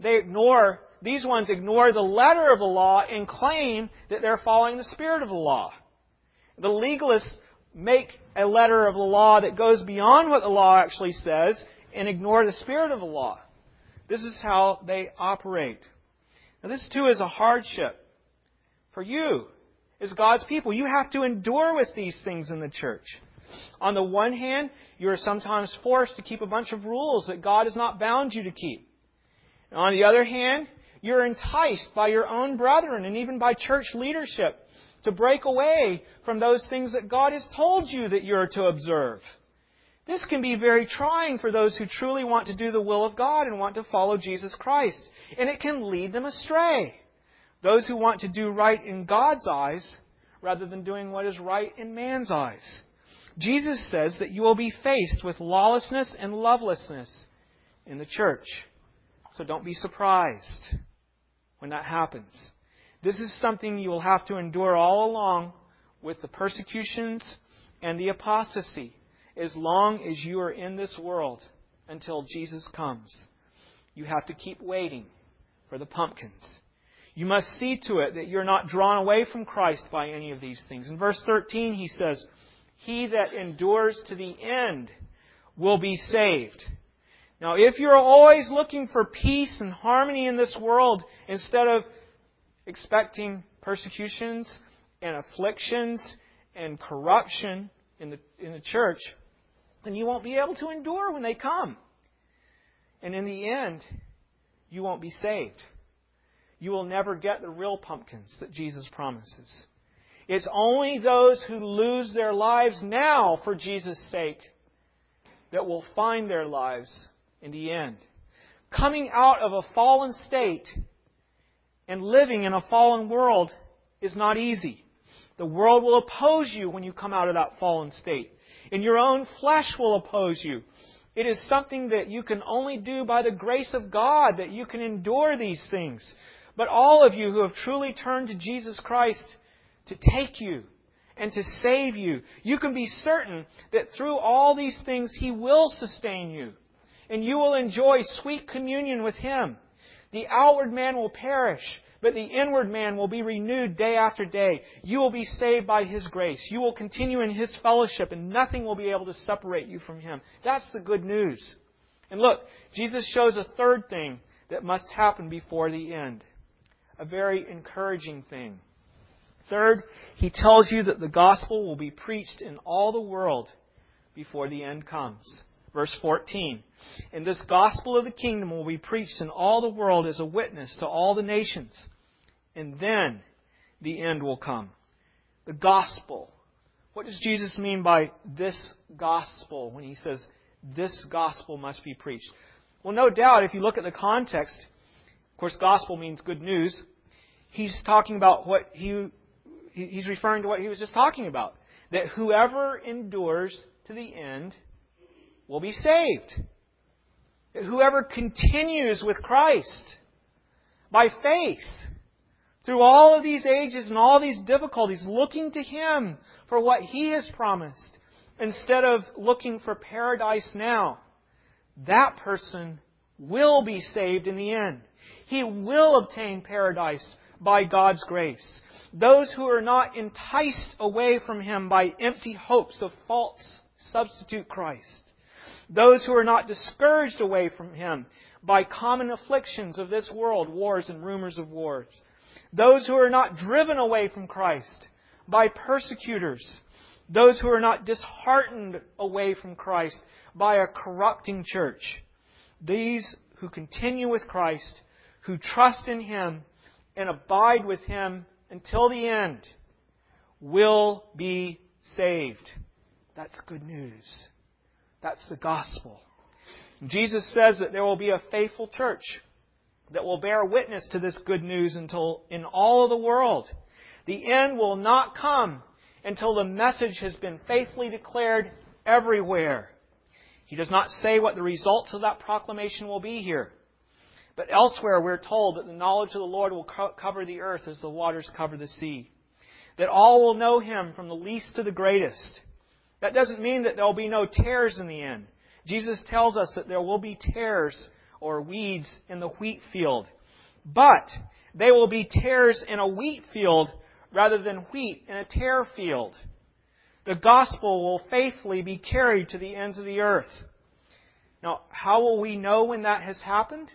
Speaker 1: These ones ignore the letter of the law and claim that they're following the spirit of the law. The legalists make a letter of the law that goes beyond what the law actually says and ignore the spirit of the law. This is how they operate. Now, this too is a hardship for you as God's people. You have to endure with these things in the church. On the one hand, you are sometimes forced to keep a bunch of rules that God has not bound you to keep. And on the other hand, you're enticed by your own brethren and even by church leadership to break away from those things that God has told you that you're to observe. This can be very trying for those who truly want to do the will of God and want to follow Jesus Christ. And it can lead them astray. Those who want to do right in God's eyes rather than doing what is right in man's eyes. Jesus says that you will be faced with lawlessness and lovelessness in the church. So don't be surprised when that happens. This is something you will have to endure all along with the persecutions and the apostasy as long as you are in this world until Jesus comes. You have to keep waiting for the pumpkins. You must see to it that you're not drawn away from Christ by any of these things. In verse 13 he says, he that endures to the end will be saved. Now, if you're always looking for peace and harmony in this world instead of expecting persecutions and afflictions and corruption in the church, then you won't be able to endure when they come. And in the end, you won't be saved. You will never get the real pumpkins that Jesus promises. It's only those who lose their lives now for Jesus' sake that will find their lives in the end. Coming out of a fallen state and living in a fallen world is not easy. The world will oppose you when you come out of that fallen state. And your own flesh will oppose you. It is something that you can only do by the grace of God, that you can endure these things. But all of you who have truly turned to Jesus Christ to take you and to save you, you can be certain that through all these things He will sustain you. And you will enjoy sweet communion with Him. The outward man will perish, but the inward man will be renewed day after day. You will be saved by His grace. You will continue in His fellowship, and nothing will be able to separate you from Him. That's the good news. And look, Jesus shows a third thing that must happen before the end. A very encouraging thing. Third, He tells you that the gospel will be preached in all the world before the end comes. Verse 14, and this gospel of the kingdom will be preached in all the world as a witness to all the nations. And then the end will come. The gospel. What does Jesus mean by this gospel when He says this gospel must be preached? Well, no doubt, if you look at the context, of course, gospel means good news. He's talking about He's referring to what He was just talking about. That whoever endures to the end will be saved. Whoever continues with Christ by faith through all of these ages and all these difficulties, looking to Him for what He has promised instead of looking for paradise now, that person will be saved in the end. He will obtain paradise by God's grace. Those who are not enticed away from Him by empty hopes of false substitute Christ. Those who are not discouraged away from Him by common afflictions of this world, wars and rumors of wars. Those who are not driven away from Christ by persecutors. Those who are not disheartened away from Christ by a corrupting church. These who continue with Christ, who trust in Him and abide with Him until the end, will be saved. That's good news. That's the gospel. Jesus says that there will be a faithful church that will bear witness to this good news until in all of the world. The end will not come until the message has been faithfully declared everywhere. He does not say what the results of that proclamation will be here. But elsewhere we're told that the knowledge of the Lord will cover the earth as the waters cover the sea. That all will know Him from the least to the greatest. That doesn't mean that there will be no tares in the end. Jesus tells us that there will be tares or weeds in the wheat field. But they will be tares in a wheat field rather than wheat in a tare field. The gospel will faithfully be carried to the ends of the earth. Now, how will we know when that has happened?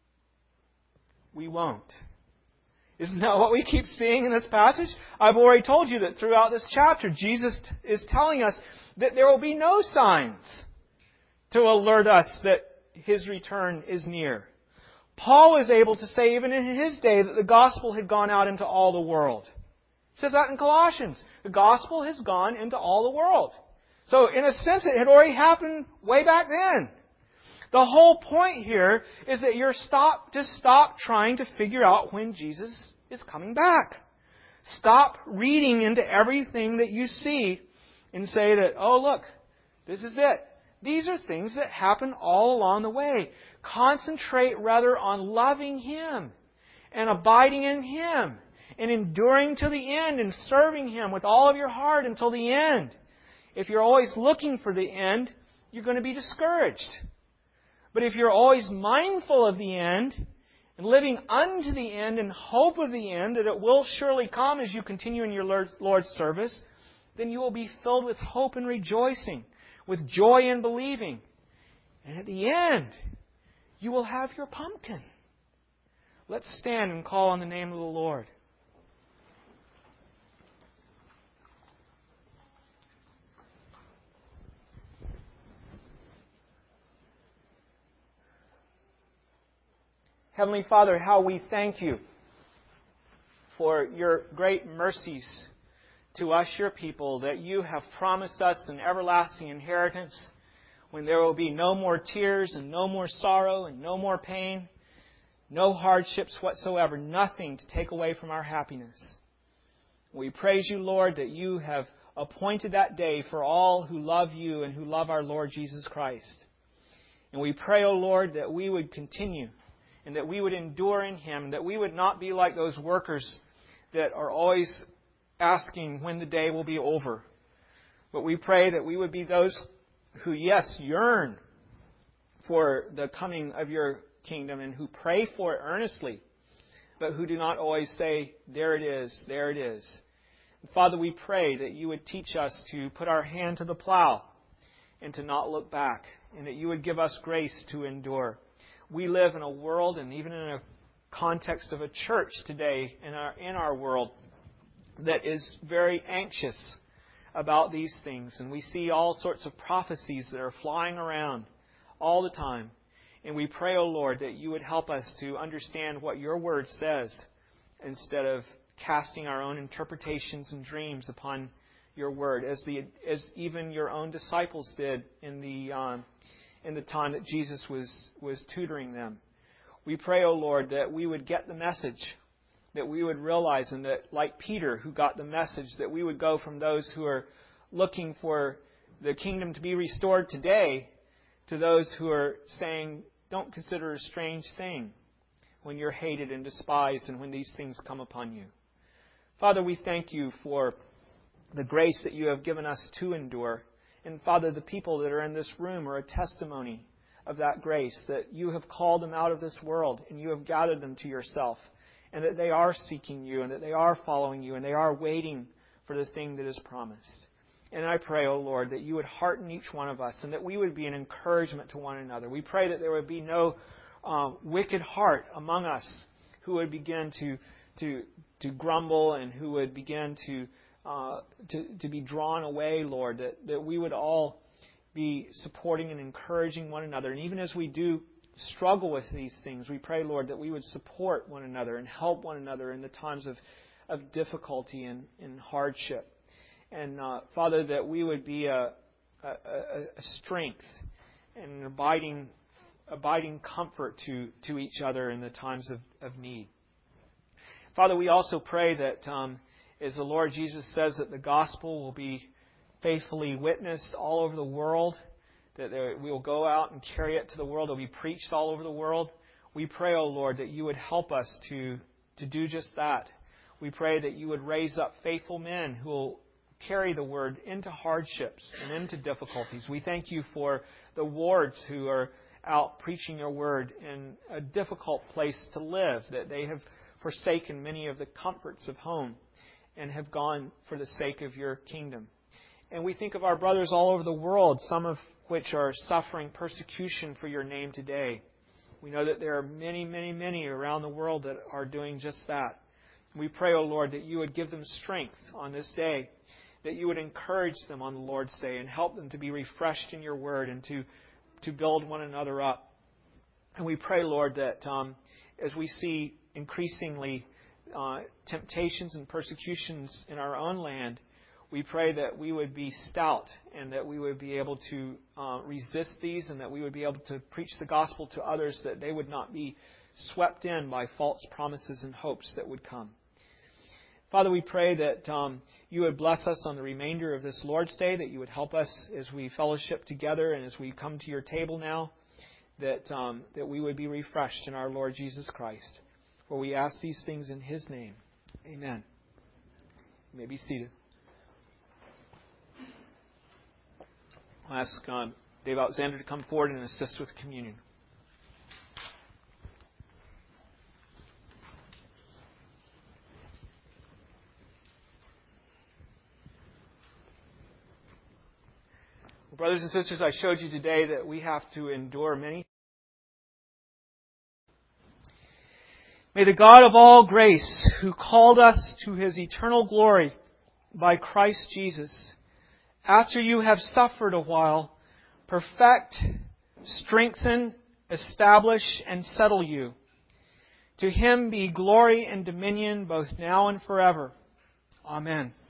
Speaker 1: We won't. Isn't that what we keep seeing in this passage? I've already told you that throughout this chapter, Jesus is telling us that there will be no signs to alert us that His return is near. Paul is able to say even in his day that the gospel had gone out into all the world. He says that in Colossians. The gospel has gone into all the world. So in a sense, it had already happened way back then. The whole point here is that you're stop trying to figure out when Jesus is coming back. Stop reading into everything that you see and say that, oh look, this is it. These are things that happen all along the way. Concentrate rather on loving Him and abiding in Him and enduring to the end and serving Him with all of your heart until the end. If you're always looking for the end, you're going to be discouraged. But if you're always mindful of the end and living unto the end in hope of the end, that it will surely come as you continue in your Lord's service, then you will be filled with hope and rejoicing, with joy and believing. And at the end, you will have your pumpkin. Let's stand and call on the name of the Lord. Heavenly Father, how we thank you for your great mercies to us, your people, that you have promised us an everlasting inheritance when there will be no more tears and no more sorrow and no more pain, no hardships whatsoever, nothing to take away from our happiness. We praise you, Lord, that you have appointed that day for all who love you and who love our Lord Jesus Christ. And we pray, O Lord, that we would continue and that we would endure in Him, that we would not be like those workers that are always asking when the day will be over. But we pray that we would be those who, yes, yearn for the coming of your kingdom and who pray for it earnestly, but who do not always say, there it is, there it is. And Father, we pray that you would teach us to put our hand to the plow and to not look back, and that you would give us grace to endure. We live in a world, and even in a context of a church today in our world, that is very anxious about these things. And we see all sorts of prophecies that are flying around all the time. And we pray, O Lord, that you would help us to understand what your word says instead of casting our own interpretations and dreams upon your word, as even your own disciples did in the time that Jesus was tutoring them. We pray, O Lord, that we would get the message, that we would realize, and that like Peter, who got the message, that we would go from those who are looking for the kingdom to be restored today to those who are saying, don't consider it a strange thing when you're hated and despised and when these things come upon you. Father, we thank you for the grace that you have given us to endure. And Father, the people that are in this room are a testimony of that grace, that you have called them out of this world and you have gathered them to yourself, and that they are seeking you and that they are following you and they are waiting for the thing that is promised. And I pray, O Lord, that you would hearten each one of us and that we would be an encouragement to one another. We pray that there would be no wicked heart among us who would begin to grumble and who would begin to be drawn away, Lord, that we would all be supporting and encouraging one another. And even as we do struggle with these things, we pray, Lord, that we would support one another and help one another in the times of difficulty and hardship. And Father, that we would be a strength and an abiding comfort to each other in the times of need. Father, we also pray that as the Lord Jesus says, that the gospel will be faithfully witnessed all over the world, that we will go out and carry it to the world. It will be preached all over the world. We pray, O Lord, that you would help us to do just that. We pray that you would raise up faithful men who will carry the word into hardships and into difficulties. We thank you for the wards who are out preaching your word in a difficult place to live, that they have forsaken many of the comforts of home and have gone for the sake of your kingdom. And we think of our brothers all over the world, some of which are suffering persecution for your name today. We know that there are many, many, many around the world that are doing just that. We pray, O Lord, that you would give them strength on this day, that you would encourage them on the Lord's day and help them to be refreshed in your word and to build one another up. And we pray, Lord, that as we see increasingly temptations and persecutions in our own land, we pray that we would be stout and that we would be able to resist these, and that we would be able to preach the gospel to others, that they would not be swept in by false promises and hopes that would come. Father, we pray that you would bless us on the remainder of this Lord's Day, that you would help us as we fellowship together and as we come to your table now, that we would be refreshed in our Lord Jesus Christ. For we ask these things in His name. Amen. You may be seated. I'll ask Dave Alexander to come forward and assist with communion. Well, brothers and sisters, I showed you today that we have to endure many. May the God of all grace, who called us to His eternal glory by Christ Jesus, after you have suffered a while, perfect, strengthen, establish, and settle you. To Him be glory and dominion both now and forever. Amen.